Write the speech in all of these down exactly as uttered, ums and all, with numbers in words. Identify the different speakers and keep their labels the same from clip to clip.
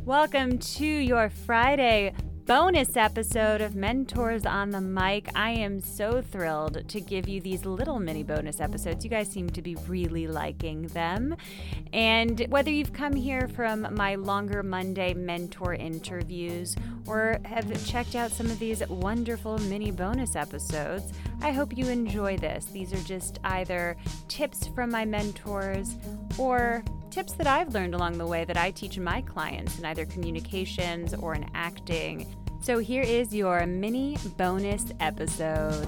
Speaker 1: Welcome to your Friday bonus episode of Mentors on the Mic. I am so thrilled to give you these little mini bonus episodes. You guys seem to be really liking them. And whether you've come here from my longer Monday mentor interviews or have checked out some of these wonderful mini bonus episodes, I hope you enjoy this. These are just either tips from my mentors or tips that I've learned along the way that I teach my clients in either communications or in acting. So here is your mini bonus episode.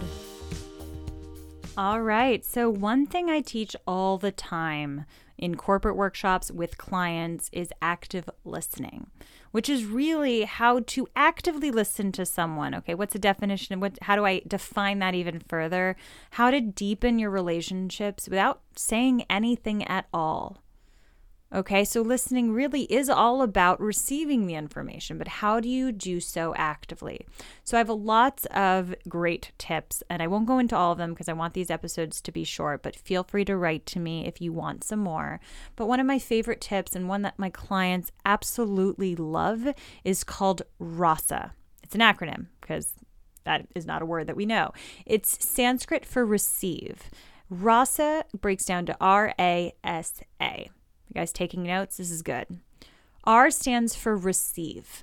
Speaker 1: All right, so one thing I teach all the time in corporate workshops with clients is active listening, which is really how to actively listen to someone. Okay, what's the definition? What, how do I define that even further? How to deepen your relationships without saying anything at all. Okay, so listening really is all about receiving the information, but how do you do so actively? So I have lots of great tips, and I won't go into all of them because I want these episodes to be short, but feel free to write to me if you want some more. But one of my favorite tips, and one that my clients absolutely love, is called RASA. It's an acronym because that is not a word that we know. It's Sanskrit for receive. RASA breaks down to R A S A. You guys taking notes? This is good. R stands for receive.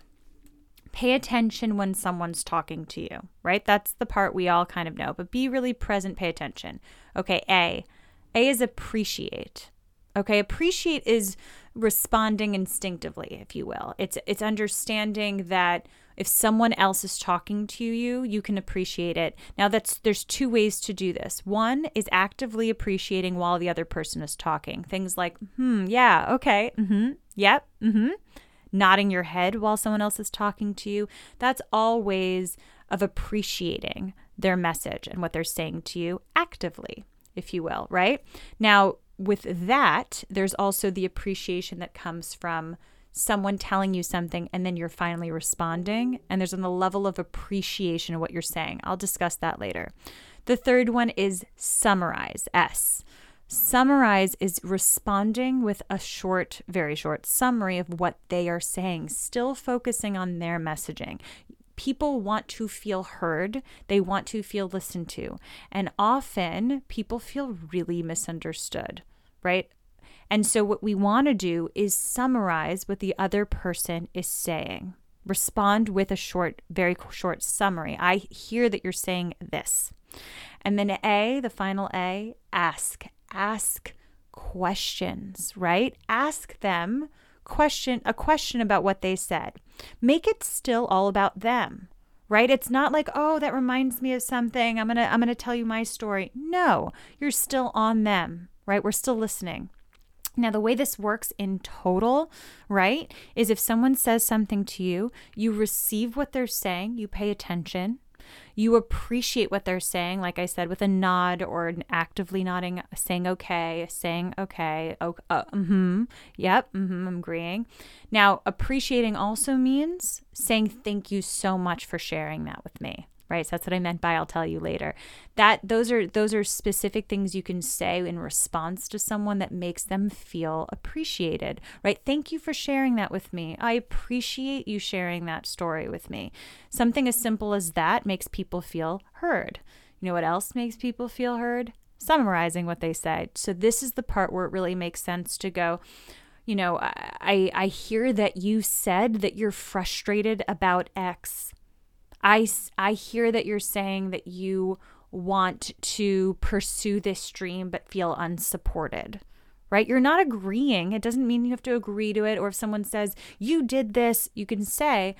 Speaker 1: Pay attention when someone's talking to you, right? That's the part we all kind of know, but be really present, pay attention. Okay, A. A is appreciate. Okay, appreciate is responding instinctively, if you will. It's it's understanding that if someone else is talking to you, you can appreciate it. Now, that's there's two ways to do this. One is actively appreciating while the other person is talking. Things like, hmm, yeah, okay, mm-hmm, yep, mm-hmm. Nodding your head while someone else is talking to you. That's all ways of appreciating their message and what they're saying to you actively, if you will, right? Now, with that, there's also the appreciation that comes from someone telling you something and then you're finally responding, and there's on the level of appreciation of what you're saying. I'll discuss that later. The third one is summarize, S. Summarize is responding with a short, very short summary of what they are saying, still focusing on their messaging. People want to feel heard. They want to feel listened to. And often people feel really misunderstood, right? And so what we want to do is summarize what the other person is saying. Respond with a short, very short summary. I hear that you're saying this. And then A, the final A, ask. Ask questions, right? Ask them question a question about what they said. Make it still all about them, right? It's not like, oh, that reminds me of something. I'm gonna I'm gonna tell you my story. No, you're still on them, right? We're still listening. Now, the way this works in total, right, is if someone says something to you, you receive what they're saying, you pay attention, you appreciate what they're saying, like I said, with a nod or an actively nodding, saying okay, saying okay, oh, uh, mm-hmm, yep, mm-hmm, I'm agreeing. Now, appreciating also means saying thank you so much for sharing that with me. Right? So that's what I meant by I'll tell you later. That those are those are specific things you can say in response to someone that makes them feel appreciated, right? Thank you for sharing that with me. I appreciate you sharing that story with me. Something as simple as that makes people feel heard. You know what else makes people feel heard? Summarizing what they said. So this is the part where it really makes sense to go, you know, I I hear that you said that you're frustrated about X. I, I hear that you're saying that you want to pursue this dream but feel unsupported, right? You're not agreeing. It doesn't mean you have to agree to it. Or if someone says, you did this, you can say,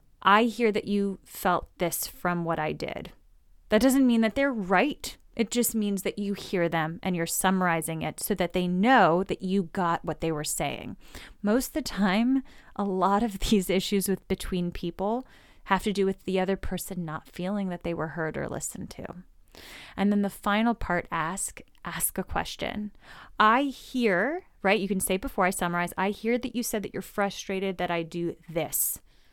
Speaker 1: I hear that you felt this from what I did. That doesn't mean that they're right. It just means that you hear them and you're summarizing it so that they know that you got what they were saying. Most of the time, a lot of these issues with between people have to do with the other person not feeling that they were heard or listened to. And then the final part, ask, ask a question. I hear, right? You can say before I summarize, I hear that you said that you're frustrated that I do this.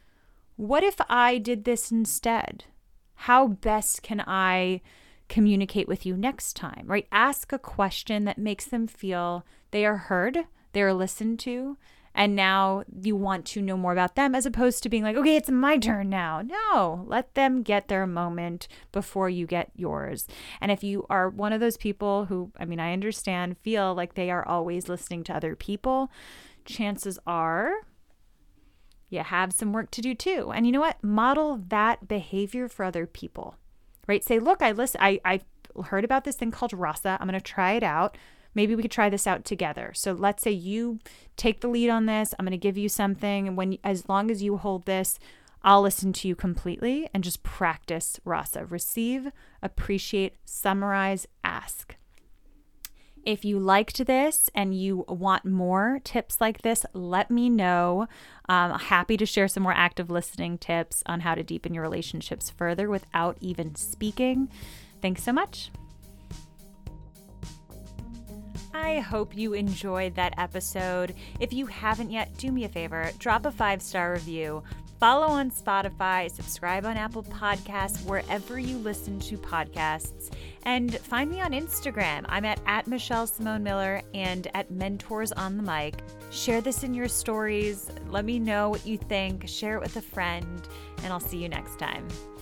Speaker 1: What if I did this instead? How best can I communicate with you next time, right? Ask a question that makes them feel they are heard, they are listened to, And now you want to know more about them as opposed to being like, okay, it's my turn now. No, let them get their moment before you get yours. And if you are one of those people who, I mean, I understand, feel like they are always listening to other people, chances are you have some work to do too. And you know what? Model that behavior for other people, right? Say, look, I listen, I, I heard about this thing called Rasa. I'm going to try it out. Maybe we could try this out together. So let's say you take the lead on this. I'm going to give you something. And when, as long as you hold this, I'll listen to you completely and just practice Rasa. Receive, appreciate, summarize, ask. If you liked this and you want more tips like this, let me know. I'm happy to share some more active listening tips on how to deepen your relationships further without even speaking. Thanks so much. I hope you enjoyed that episode. If you haven't yet, do me a favor, drop a five-star review. Follow on Spotify, subscribe on Apple Podcasts, wherever you listen to podcasts, and find me on Instagram. I'm at, at Michelle Simone Miller and at Mentors on the Mic. Share this in your stories. Let me know what you think. Share it with a friend, and I'll see you next time.